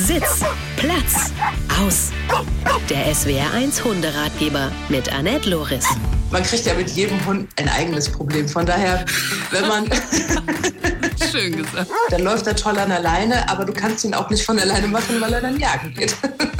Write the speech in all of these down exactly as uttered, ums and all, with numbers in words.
Sitz, Platz, aus. Der S W R eins Hunderatgeber mit Annette Loris. Man kriegt ja mit jedem Hund ein eigenes Problem. Von daher, wenn man... Schön gesagt. Dann läuft er toll an der Leine, aber du kannst ihn auch nicht von der Leine machen, weil er dann jagen geht.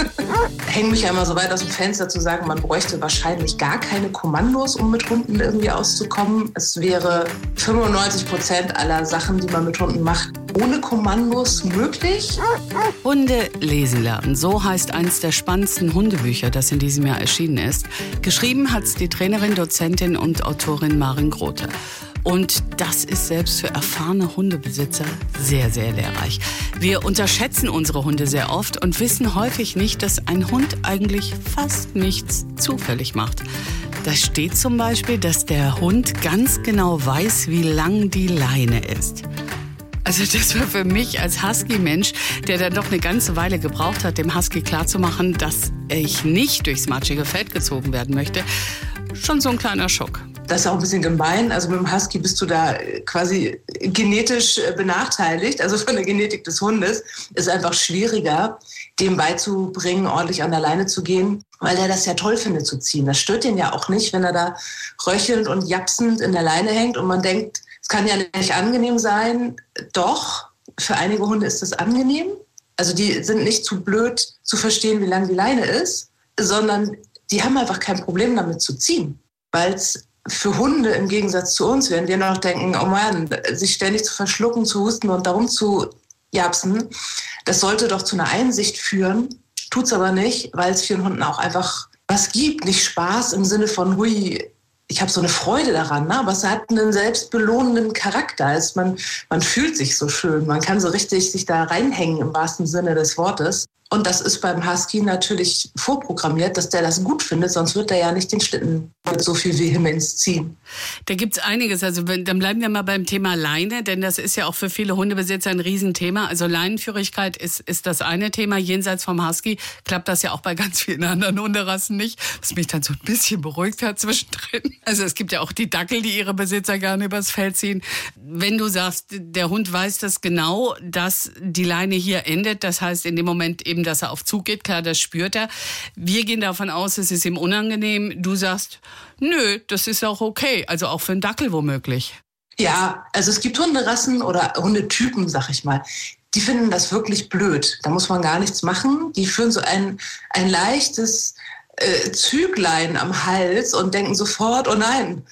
Hänge mich ja immer so weit aus dem Fenster zu sagen, man bräuchte wahrscheinlich gar keine Kommandos, um mit Hunden irgendwie auszukommen. Es wäre fünfundneunzig Prozent aller Sachen, die man mit Hunden macht, ohne Kommandos möglich. Hunde lesen lernen, so heißt eins der spannendsten Hundebücher, das in diesem Jahr erschienen ist. Geschrieben hat's die Trainerin, Dozentin und Autorin Maren Grote. Und das ist selbst für erfahrene Hundebesitzer sehr, sehr lehrreich. Wir unterschätzen unsere Hunde sehr oft und wissen häufig nicht, dass ein Hund eigentlich fast nichts zufällig macht. Da steht zum Beispiel, dass der Hund ganz genau weiß, wie lang die Leine ist. Also das war für mich als Husky-Mensch, der dann doch eine ganze Weile gebraucht hat, dem Husky klarzumachen, dass ich nicht durchs matschige Feld gezogen werden möchte, schon so ein kleiner Schock. Das ist auch ein bisschen gemein. Also mit dem Husky bist du da quasi genetisch benachteiligt. Also von der Genetik des Hundes ist einfach schwieriger, dem beizubringen, ordentlich an der Leine zu gehen, weil der das ja toll findet zu ziehen. Das stört den ja auch nicht, wenn er da röchelnd und japsend in der Leine hängt und man denkt, es kann ja nicht angenehm sein. Doch, für einige Hunde ist das angenehm. Also die sind nicht zu blöd zu verstehen, wie lang die Leine ist, sondern die haben einfach kein Problem damit zu ziehen, weil es für Hunde im Gegensatz zu uns, während wir noch denken, oh Mann, sich ständig zu verschlucken, zu husten und darum zu japsen, das sollte doch zu einer Einsicht führen, tut's aber nicht, weil es vielen Hunden auch einfach was gibt, nicht Spaß im Sinne von, hui, ich habe so eine Freude daran, ne? Aber es hat einen selbstbelohnenden Charakter. Also man, man fühlt sich so schön, man kann so richtig sich da reinhängen im wahrsten Sinne des Wortes. Und das ist beim Husky natürlich vorprogrammiert, dass der das gut findet, sonst wird er ja nicht den Schlitten mit so viel Vehemenz ziehen. Da gibt's einiges. Also dann bleiben wir mal beim Thema Leine, denn das ist ja auch für viele Hundebesitzer ein Riesenthema. Also Leinenführigkeit ist, ist das eine Thema. Jenseits vom Husky klappt das ja auch bei ganz vielen anderen Hunderassen nicht, was mich dann so ein bisschen beruhigt hat zwischendrin. Also es gibt ja auch die Dackel, die ihre Besitzer gerne übers Feld ziehen. Wenn du sagst, der Hund weiß das genau, dass die Leine hier endet, das heißt in dem Moment eben, dass er auf Zug geht, klar, das spürt er. Wir gehen davon aus, es ist ihm unangenehm. Du sagst, nö, das ist auch okay, also auch für einen Dackel womöglich. Ja, also es gibt Hunderassen oder Hundetypen, sag ich mal, die finden das wirklich blöd. Da muss man gar nichts machen. Die führen so ein, ein leichtes äh, Züglein am Hals und denken sofort, oh nein,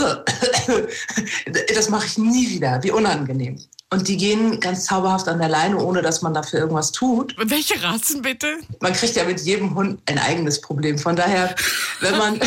das mache ich nie wieder, wie unangenehm. Und die gehen ganz zauberhaft an der Leine, ohne dass man dafür irgendwas tut. Welche Rassen bitte? Man kriegt ja mit jedem Hund ein eigenes Problem. Von daher, wenn man...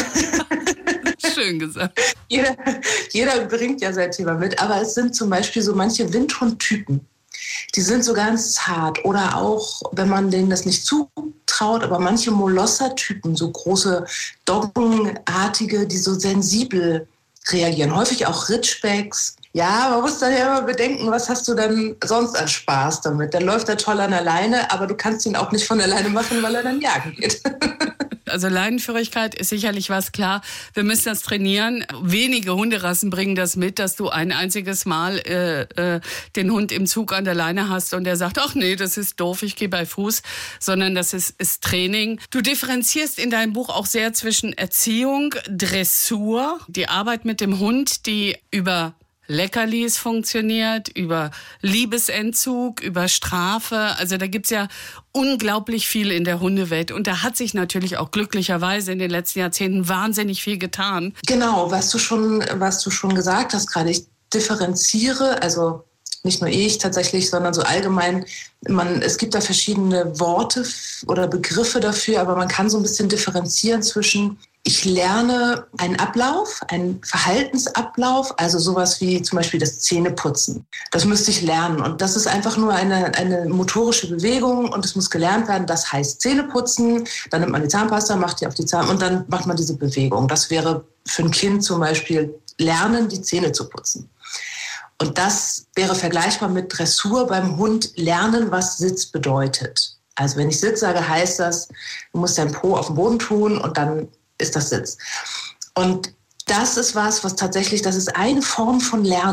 Schön gesagt. Jeder, jeder bringt ja sein Thema mit. Aber es sind zum Beispiel so manche Windhundtypen. Die sind so ganz zart. Oder auch, wenn man denen das nicht zutraut, aber manche Molosser-Typen, so große Doggenartige, die so sensibel reagieren. Häufig auch Ridgebacks. Ja, man muss dann ja immer bedenken, was hast du denn sonst an Spaß damit? Dann läuft er toll an der Leine, aber du kannst ihn auch nicht von der Leine machen, weil er dann jagen geht. Also Leinenführigkeit ist sicherlich was, klar. Wir müssen das trainieren. Wenige Hunderassen bringen das mit, dass du ein einziges Mal äh, äh, den Hund im Zug an der Leine hast und der sagt, ach nee, das ist doof, ich gehe bei Fuß. Sondern das ist, ist Training. Du differenzierst in deinem Buch auch sehr zwischen Erziehung, Dressur, die Arbeit mit dem Hund, die über Leckerlis funktioniert, über Liebesentzug, über Strafe. Also da gibt's ja unglaublich viel in der Hundewelt. Und da hat sich natürlich auch glücklicherweise in den letzten Jahrzehnten wahnsinnig viel getan. Genau, was du schon, was du schon gesagt hast gerade. Ich differenziere, also nicht nur ich tatsächlich, sondern so allgemein. Man, es gibt da verschiedene Worte oder Begriffe dafür, aber man kann so ein bisschen differenzieren zwischen ich lerne einen Ablauf, einen Verhaltensablauf, also sowas wie zum Beispiel das Zähneputzen. Das müsste ich lernen und das ist einfach nur eine, eine motorische Bewegung und es muss gelernt werden. Das heißt Zähneputzen, dann nimmt man die Zahnpasta, macht die auf die Zahn und dann macht man diese Bewegung. Das wäre für ein Kind zum Beispiel lernen, die Zähne zu putzen. Und das wäre vergleichbar mit Dressur beim Hund lernen, was Sitz bedeutet. Also wenn ich Sitz sage, heißt das, du musst deinen Po auf den Boden tun und dann ist das Sitz. Und das ist was, was tatsächlich, das ist eine Form von Lernen.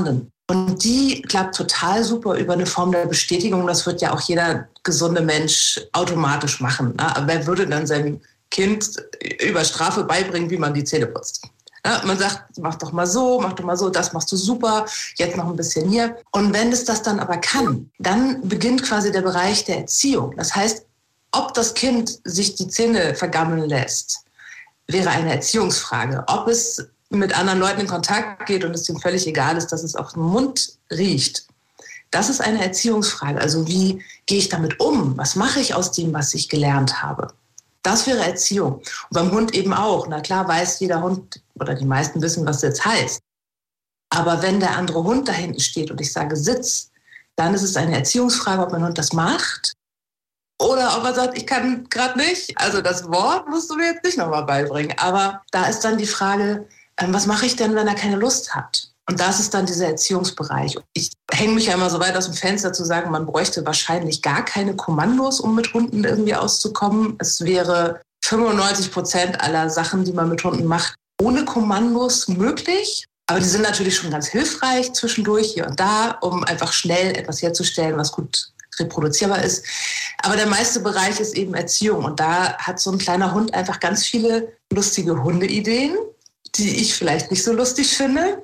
Und die klappt total super über eine Form der Bestätigung. Das wird ja auch jeder gesunde Mensch automatisch machen. Ne? Aber wer würde dann seinem Kind über Strafe beibringen, wie man die Zähne putzt? Ja, man sagt, mach doch mal so, mach doch mal so, das machst du super, jetzt noch ein bisschen hier. Und wenn es das dann aber kann, dann beginnt quasi der Bereich der Erziehung. Das heißt, ob das Kind sich die Zähne vergammeln lässt, wäre eine Erziehungsfrage. Ob es mit anderen Leuten in Kontakt geht und es ihm völlig egal ist, dass es auf dem Mund riecht, das ist eine Erziehungsfrage. Also wie gehe ich damit um? Was mache ich aus dem, was ich gelernt habe? Das wäre Erziehung. Und beim Hund eben auch. Na klar weiß jeder Hund oder die meisten wissen, was das jetzt heißt. Aber wenn der andere Hund da hinten steht und ich sage Sitz, dann ist es eine Erziehungsfrage, ob mein Hund das macht oder ob er sagt, ich kann gerade nicht. Also das Wort musst du mir jetzt nicht nochmal beibringen. Aber da ist dann die Frage, was mache ich denn, wenn er keine Lust hat? Und das ist dann dieser Erziehungsbereich. Ich hänge mich ja immer so weit aus dem Fenster zu sagen, man bräuchte wahrscheinlich gar keine Kommandos, um mit Hunden irgendwie auszukommen. Es wäre fünfundneunzig Prozent aller Sachen, die man mit Hunden macht, ohne Kommandos möglich. Aber die sind natürlich schon ganz hilfreich zwischendurch hier und da, um einfach schnell etwas herzustellen, was gut reproduzierbar ist. Aber der meiste Bereich ist eben Erziehung. Und da hat so ein kleiner Hund einfach ganz viele lustige Hundeideen, die ich vielleicht nicht so lustig finde.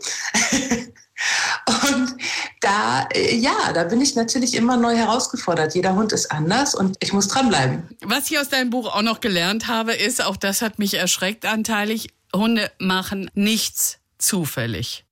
Und da, ja, da bin ich natürlich immer neu herausgefordert. Jeder Hund ist anders und ich muss dranbleiben. Was ich aus deinem Buch auch noch gelernt habe, ist, auch das hat mich erschreckt anteilig, Hunde machen nichts zufällig.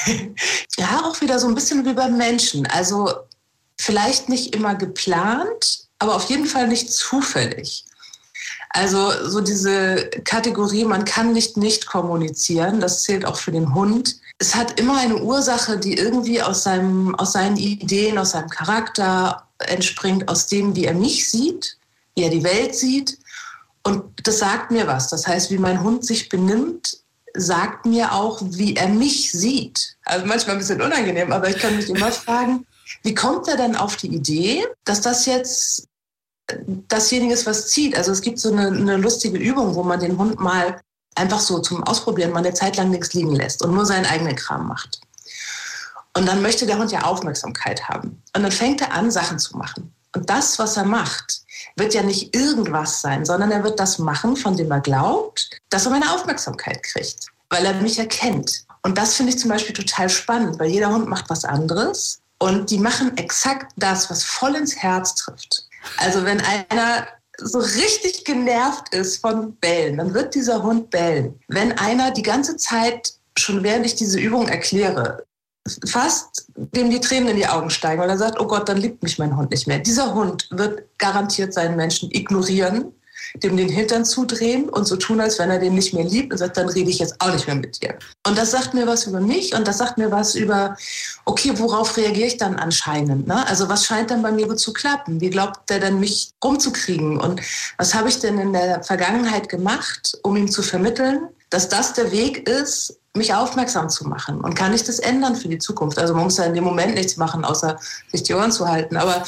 Ja, auch wieder so ein bisschen wie beim Menschen. Also vielleicht nicht immer geplant, aber auf jeden Fall nicht zufällig. Also so diese Kategorie, man kann nicht nicht kommunizieren, das zählt auch für den Hund. Es hat immer eine Ursache, die irgendwie aus seinem, aus seinen Ideen, aus seinem Charakter entspringt, aus dem, wie er mich sieht, wie er die Welt sieht. Und das sagt mir was. Das heißt, wie mein Hund sich benimmt, sagt mir auch, wie er mich sieht. Also manchmal ein bisschen unangenehm, aber ich kann mich immer fragen, wie kommt er denn auf die Idee, dass das jetzt dasjenige ist, was zieht? Also es gibt so eine, eine lustige Übung, wo man den Hund mal einfach so zum Ausprobieren mal eine Zeit lang nichts liegen lässt und nur seinen eigenen Kram macht. Und dann möchte der Hund ja Aufmerksamkeit haben. Und dann fängt er an, Sachen zu machen. Und das, was er macht, wird ja nicht irgendwas sein, sondern er wird das machen, von dem er glaubt, dass er meine Aufmerksamkeit kriegt, weil er mich erkennt. Und das finde ich zum Beispiel total spannend, weil jeder Hund macht was anderes und die machen exakt das, was voll ins Herz trifft. Also wenn einer so richtig genervt ist von Bellen, dann wird dieser Hund bellen. Wenn einer die ganze Zeit, schon während ich diese Übung erkläre, fast dem die Tränen in die Augen steigen, weil er sagt, oh Gott, dann liebt mich mein Hund nicht mehr. Dieser Hund wird garantiert seinen Menschen ignorieren, dem den Hintern zudrehen und so tun, als wenn er den nicht mehr liebt und sagt, dann rede ich jetzt auch nicht mehr mit dir. Und das sagt mir was über mich und das sagt mir was über, okay, worauf reagiere ich dann anscheinend? Ne? Also was scheint dann bei mir gut zu klappen? Wie glaubt der denn, mich rumzukriegen? Und was habe ich denn in der Vergangenheit gemacht, um ihm zu vermitteln, dass das der Weg ist, mich aufmerksam zu machen? Und kann ich das ändern für die Zukunft? Also man muss ja in dem Moment nichts machen, außer sich die Ohren zu halten. Aber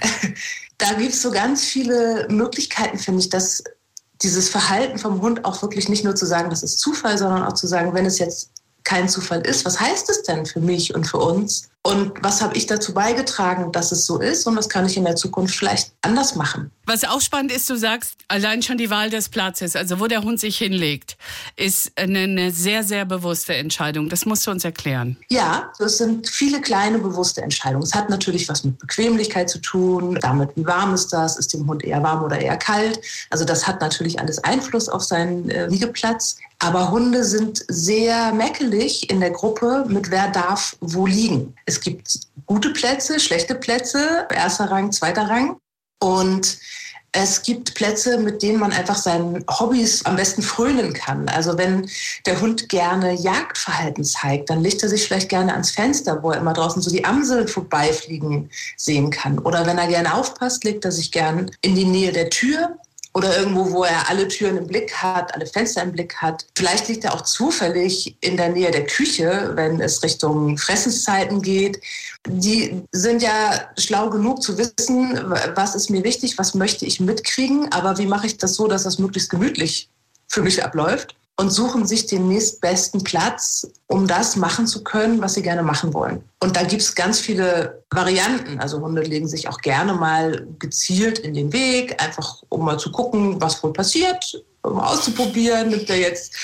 da gibt es so ganz viele Möglichkeiten, finde ich, dass dieses Verhalten vom Hund auch wirklich nicht nur zu sagen, das ist Zufall, sondern auch zu sagen, wenn es jetzt kein Zufall ist, was heißt es denn für mich und für uns? Und was habe ich dazu beigetragen, dass es so ist? Und was kann ich in der Zukunft vielleicht anders machen? Was auch spannend ist, du sagst, allein schon die Wahl des Platzes, also wo der Hund sich hinlegt, ist eine, eine sehr, sehr bewusste Entscheidung. Das musst du uns erklären. Ja, das sind viele kleine bewusste Entscheidungen. Es hat natürlich was mit Bequemlichkeit zu tun, damit, wie warm ist das, ist dem Hund eher warm oder eher kalt. Also das hat natürlich alles Einfluss auf seinen äh, Liegeplatz. Aber Hunde sind sehr mäkelig in der Gruppe, mit wer darf wo liegen. Es gibt gute Plätze, schlechte Plätze, erster Rang, zweiter Rang. Und es gibt Plätze, mit denen man einfach seinen Hobbys am besten frönen kann. Also wenn der Hund gerne Jagdverhalten zeigt, dann legt er sich vielleicht gerne ans Fenster, wo er immer draußen so die Amseln vorbeifliegen sehen kann. Oder wenn er gerne aufpasst, legt er sich gern in die Nähe der Tür. Oder irgendwo, wo er alle Türen im Blick hat, alle Fenster im Blick hat. Vielleicht liegt er auch zufällig in der Nähe der Küche, wenn es Richtung Fressenszeiten geht. Die sind ja schlau genug zu wissen, was ist mir wichtig, was möchte ich mitkriegen, aber wie mache ich das so, dass das möglichst gemütlich für mich abläuft. und suchen sich den nächstbesten Platz, um das machen zu können, was sie gerne machen wollen. Und da gibt es ganz viele Varianten. Also Hunde legen sich auch gerne mal gezielt in den Weg, einfach um mal zu gucken, was wohl passiert, um auszuprobieren. Nimmt der jetzt,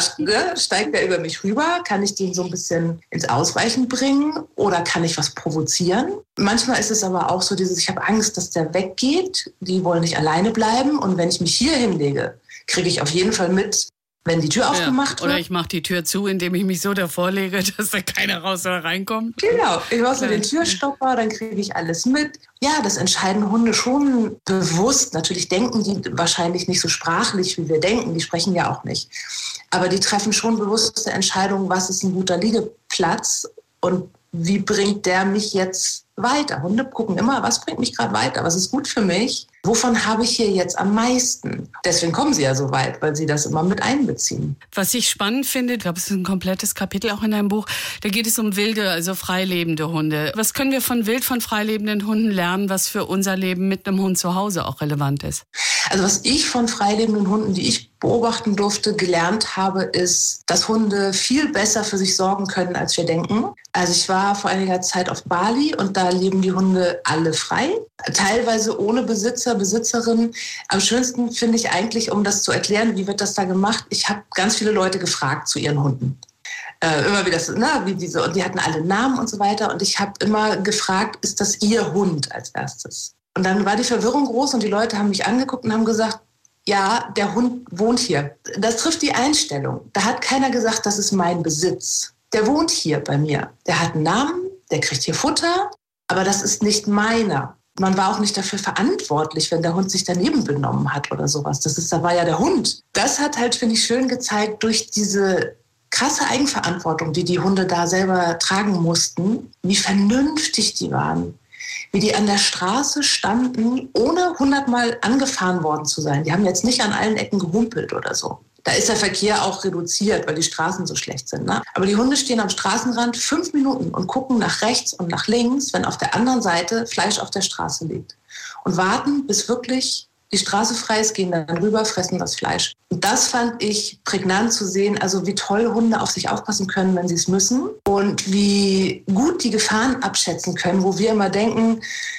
steigt der über mich rüber? Kann ich den so ein bisschen ins Ausweichen bringen oder kann ich was provozieren? Manchmal ist es aber auch so dieses, ich habe Angst, dass der weggeht. Die wollen nicht alleine bleiben. Und wenn ich mich hier hinlege, kriege ich auf jeden Fall mit, wenn die Tür aufgemacht ja, oder wird. Oder ich mache die Tür zu, indem ich mich so davor lege, dass da keiner raus oder reinkommt. Genau, ich mache so den Türstopper, dann kriege ich alles mit. Ja, das entscheiden Hunde schon bewusst. Natürlich denken die wahrscheinlich nicht so sprachlich, wie wir denken. Die sprechen ja auch nicht. Aber die treffen schon bewusste Entscheidungen, was ist ein guter Liegeplatz und wie bringt der mich jetzt weiter. Hunde gucken immer, was bringt mich gerade weiter, was ist gut für mich, wovon habe ich hier jetzt am meisten. Deswegen kommen sie ja so weit, weil sie das immer mit einbeziehen. Was ich spannend finde, ich glaube, es ist ein komplettes Kapitel auch in deinem Buch, da geht es um wilde, also freilebende Hunde. Was können wir von wild, von freilebenden Hunden lernen, was für unser Leben mit einem Hund zu Hause auch relevant ist? Also was ich von freilebenden Hunden, die ich beobachten durfte, gelernt habe, ist, dass Hunde viel besser für sich sorgen können, als wir denken. Also ich war vor einiger Zeit auf Bali und da leben die Hunde alle frei, teilweise ohne Besitzer, Besitzerin. Am schönsten finde ich eigentlich, um das zu erklären, wie wird das da gemacht, ich habe ganz viele Leute gefragt zu ihren Hunden. Äh, immer wie das, na, wie diese, und die hatten alle Namen und so weiter. Und ich habe immer gefragt, ist das ihr Hund als erstes? Und dann war die Verwirrung groß und die Leute haben mich angeguckt und haben gesagt, ja, der Hund wohnt hier. Das trifft die Einstellung. Da hat keiner gesagt, das ist mein Besitz. Der wohnt hier bei mir. Der hat einen Namen, der kriegt hier Futter, aber das ist nicht meiner. Man war auch nicht dafür verantwortlich, wenn der Hund sich daneben benommen hat oder sowas. Das ist, da war ja der Hund. Das hat halt, finde ich, schön gezeigt, durch diese krasse Eigenverantwortung, die die Hunde da selber tragen mussten, wie vernünftig die waren. Wie die an der Straße standen, ohne hundertmal angefahren worden zu sein. Die haben jetzt nicht an allen Ecken gehumpelt oder so. Da ist der Verkehr auch reduziert, weil die Straßen so schlecht sind. Ne? Aber die Hunde stehen am Straßenrand fünf Minuten und gucken nach rechts und nach links, wenn auf der anderen Seite Fleisch auf der Straße liegt. Und warten, bis wirklich die Straße frei ist, gehen dann rüber, fressen das Fleisch. Und das fand ich prägnant zu sehen, also wie toll Hunde auf sich aufpassen können, wenn sie es müssen. Und wie gut die Gefahren abschätzen können, wo wir immer denken,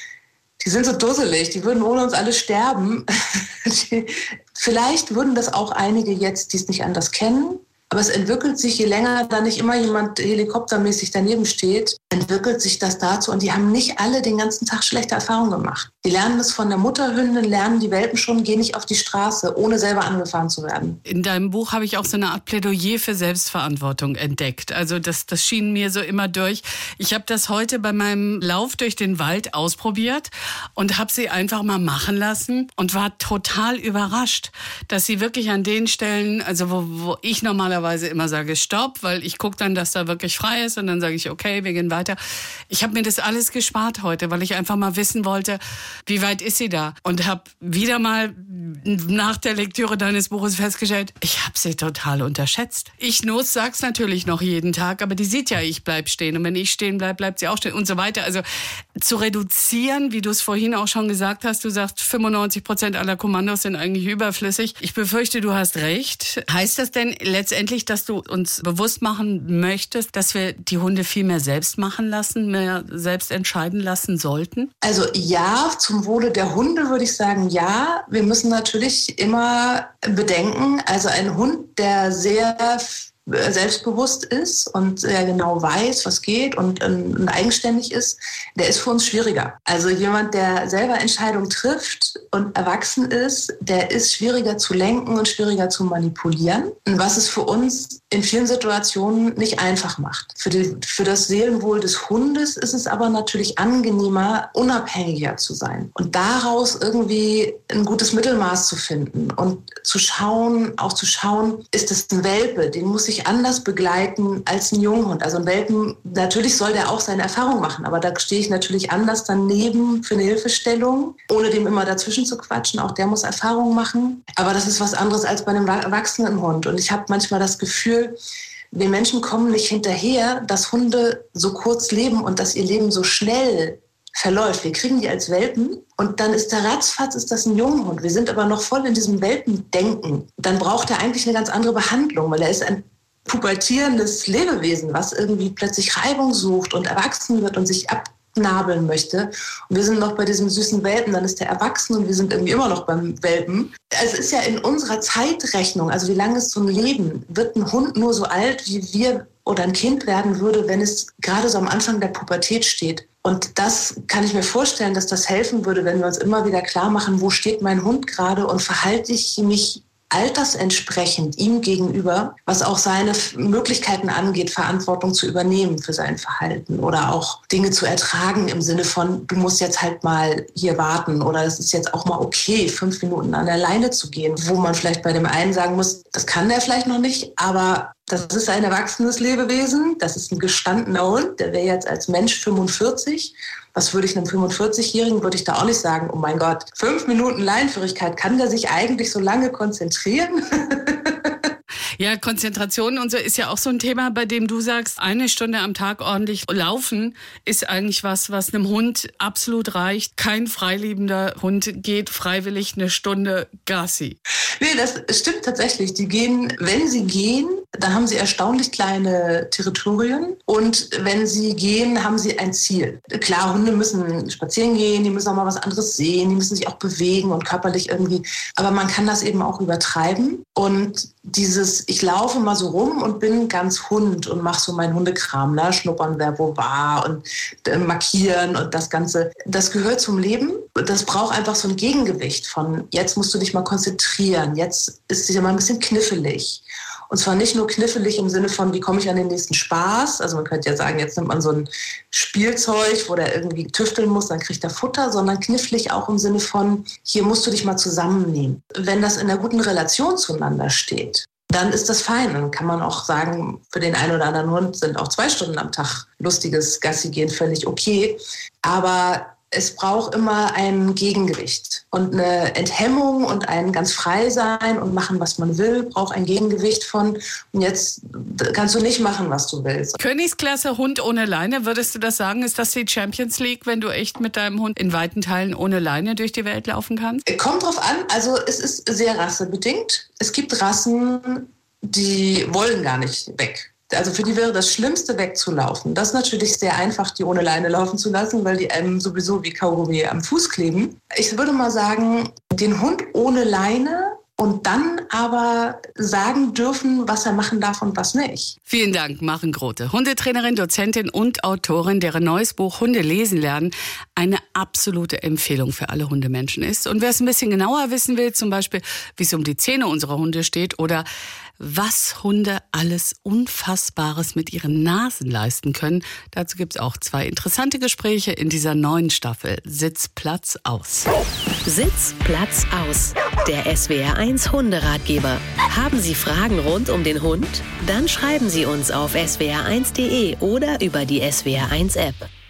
die sind so dusselig, die würden ohne uns alle sterben. die, vielleicht würden das auch einige jetzt, die es nicht anders kennen. Aber es entwickelt sich, je länger da nicht immer jemand helikoptermäßig daneben steht, entwickelt sich das dazu. Und die haben nicht alle den ganzen Tag schlechte Erfahrungen gemacht. Die lernen das von der Mutterhündin, lernen die Welpen schon, gehen nicht auf die Straße, ohne selber angefahren zu werden. In deinem Buch habe ich auch so eine Art Plädoyer für Selbstverantwortung entdeckt. Also das, das schien mir so immer durch. Ich habe das heute bei meinem Lauf durch den Wald ausprobiert und habe sie einfach mal machen lassen und war total überrascht, dass sie wirklich an den Stellen, also wo, wo ich normalerweise immer sage, stopp, weil ich gucke dann, dass da wirklich frei ist und dann sage ich, okay, wir gehen weiter. Ich habe mir das alles gespart heute, weil ich einfach mal wissen wollte, wie weit ist sie da? Und habe wieder mal nach der Lektüre deines Buches festgestellt, ich habe sie total unterschätzt. Ich Nuss sag's natürlich noch jeden Tag, aber die sieht ja, ich bleib stehen. Und wenn ich stehen bleib, bleibt sie auch stehen und so weiter. Also zu reduzieren, wie du es vorhin auch schon gesagt hast, du sagst, fünfundneunzig Prozent aller Kommandos sind eigentlich überflüssig. Ich befürchte, du hast recht. Heißt das denn letztendlich, dass du uns bewusst machen möchtest, dass wir die Hunde viel mehr selbst machen lassen, mehr selbst entscheiden lassen sollten? Also ja, zum Wohle der Hunde würde ich sagen, ja. Wir müssen natürlich immer bedenken, also ein Hund, der sehr selbstbewusst ist und sehr genau weiß, was geht und, und eigenständig ist, der ist für uns schwieriger. Also jemand, der selber Entscheidungen trifft und erwachsen ist, der ist schwieriger zu lenken und schwieriger zu manipulieren, was es für uns in vielen Situationen nicht einfach macht. Für, die, für das Seelenwohl des Hundes ist es aber natürlich angenehmer, unabhängiger zu sein und daraus irgendwie ein gutes Mittelmaß zu finden und zu schauen, auch zu schauen, ist es ein Welpe, den muss ich anders begleiten als ein Junghund. Also ein Welpen, natürlich soll der auch seine Erfahrung machen, aber da stehe ich natürlich anders daneben für eine Hilfestellung, ohne dem immer dazwischen zu quatschen. Auch der muss Erfahrung machen. Aber das ist was anderes als bei einem erwachsenen Hund. Und ich habe manchmal das Gefühl, wir Menschen kommen nicht hinterher, dass Hunde so kurz leben und dass ihr Leben so schnell verläuft. Wir kriegen die als Welpen und dann ist der ratzfatz, ist das ein Junghund. Wir sind aber noch voll in diesem Welpendenken. Dann braucht er eigentlich eine ganz andere Behandlung, weil er ist ein pubertierendes Lebewesen, was irgendwie plötzlich Reibung sucht und erwachsen wird und sich abnabeln möchte. Und wir sind noch bei diesem süßen Welpen, dann ist der erwachsen und wir sind irgendwie immer noch beim Welpen. Es ist ja in unserer Zeitrechnung, also wie lange ist so ein Leben, wird ein Hund nur so alt, wie wir oder ein Kind werden würde, wenn es gerade so am Anfang der Pubertät steht. Und das kann ich mir vorstellen, dass das helfen würde, wenn wir uns immer wieder klar machen, wo steht mein Hund gerade und verhalte ich mich altersentsprechend ihm gegenüber, was auch seine Möglichkeiten angeht, Verantwortung zu übernehmen für sein Verhalten oder auch Dinge zu ertragen im Sinne von, du musst jetzt halt mal hier warten oder es ist jetzt auch mal okay, fünf Minuten an der Leine zu gehen, wo man vielleicht bei dem einen sagen muss, das kann der vielleicht noch nicht, aber das ist ein erwachsenes Lebewesen, das ist ein gestandener Hund, der wäre jetzt als Mensch fünfundvierzig. Was würde ich einem fünfundvierzigjährigen, würde ich da auch nicht sagen, oh mein Gott, fünf Minuten Leinenführigkeit, kann der sich eigentlich so lange konzentrieren? Ja, Konzentration und so ist ja auch so ein Thema, bei dem du sagst, eine Stunde am Tag ordentlich laufen ist eigentlich was, was einem Hund absolut reicht. Kein freiliebender Hund geht freiwillig eine Stunde Gassi. Nee, das stimmt tatsächlich. Die gehen, wenn sie gehen, dann haben sie erstaunlich kleine Territorien und wenn sie gehen, haben sie ein Ziel. Klar, Hunde müssen spazieren gehen, die müssen auch mal was anderes sehen, die müssen sich auch bewegen und körperlich irgendwie, aber man kann das eben auch übertreiben und dieses, ich laufe mal so rum und bin ganz Hund und mache so meinen Hundekram, ne? Schnuppern, wer wo war und äh, markieren und das Ganze. Das gehört zum Leben. Das braucht einfach so ein Gegengewicht von, jetzt musst du dich mal konzentrieren, jetzt ist es ja mal ein bisschen kniffelig. Und zwar nicht nur kniffelig im Sinne von, wie komme ich an den nächsten Spaß? Also man könnte ja sagen, jetzt nimmt man so ein Spielzeug, wo der irgendwie tüfteln muss, dann kriegt er Futter, sondern knifflig auch im Sinne von, hier musst du dich mal zusammennehmen. Wenn das in einer guten Relation zueinander steht, dann ist das fein. Dann kann man auch sagen, für den einen oder anderen Hund sind auch zwei Stunden am Tag lustiges Gassi-Gehen völlig okay. Aber es braucht immer ein Gegengewicht. Und eine Enthemmung und ein ganz frei sein und machen, was man will, braucht ein Gegengewicht von, und jetzt kannst du nicht machen, was du willst. Königsklasse Hund ohne Leine, würdest du das sagen? Ist das die Champions League, wenn du echt mit deinem Hund in weiten Teilen ohne Leine durch die Welt laufen kannst? Kommt drauf an. Also es ist sehr rassebedingt. Es gibt Rassen, die wollen gar nicht weg. Also für die wäre das Schlimmste, wegzulaufen. Das ist natürlich sehr einfach, die ohne Leine laufen zu lassen, weil die einem sowieso wie Kaugummi am Fuß kleben. Ich würde mal sagen, den Hund ohne Leine und dann aber sagen dürfen, was er machen darf und was nicht. Vielen Dank, Maren Grote, Hundetrainerin, Dozentin und Autorin, deren neues Buch Hunde lesen lernen eine absolute Empfehlung für alle Hundemenschen ist. Und wer es ein bisschen genauer wissen will, zum Beispiel, wie es um die Zähne unserer Hunde steht oder was Hunde alles Unfassbares mit ihren Nasen leisten können, dazu gibt es auch zwei interessante Gespräche in dieser neuen Staffel Sitz, Platz, aus. Sitz, Platz, aus. Der S W R eins Hunderatgeber. Haben Sie Fragen rund um den Hund? Dann schreiben Sie uns auf s w r eins punkt d e oder über die S W R eins App.